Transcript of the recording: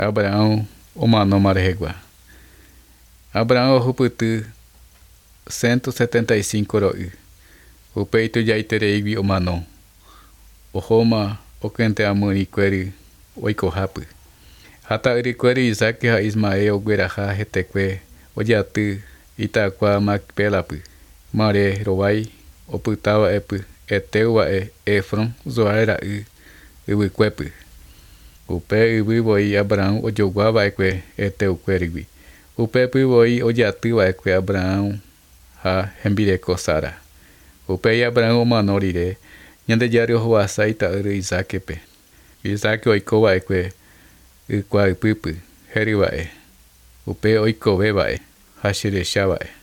Abraão omano marehegua. Abraão ohupyty 175 ro'y. Upe itujaitereigui omano. Ohóma okente'ãmy'ĩkuéri oikohápy. Ha ta'yrykuéri Isaac ha Ismael ogueraha hetekue ojaty itakua Macpélapy. Mare rovái opytáva'epy Eteuva'e Efrón Zoar ra'y yvykuépy. Upe yvývoi Abraão ojoguáva'ekue Eteukuérigui. Upépyvoi ojatýva'ekue Abraão ha hembireko Sara. Upéi Abraão omano rire Ñandejáre ohovasa ita'ýra Isákepe. Isaac oikova'ekue ykuaypýpy heryva'e. Upe oikoveva'e ha cherechava'e.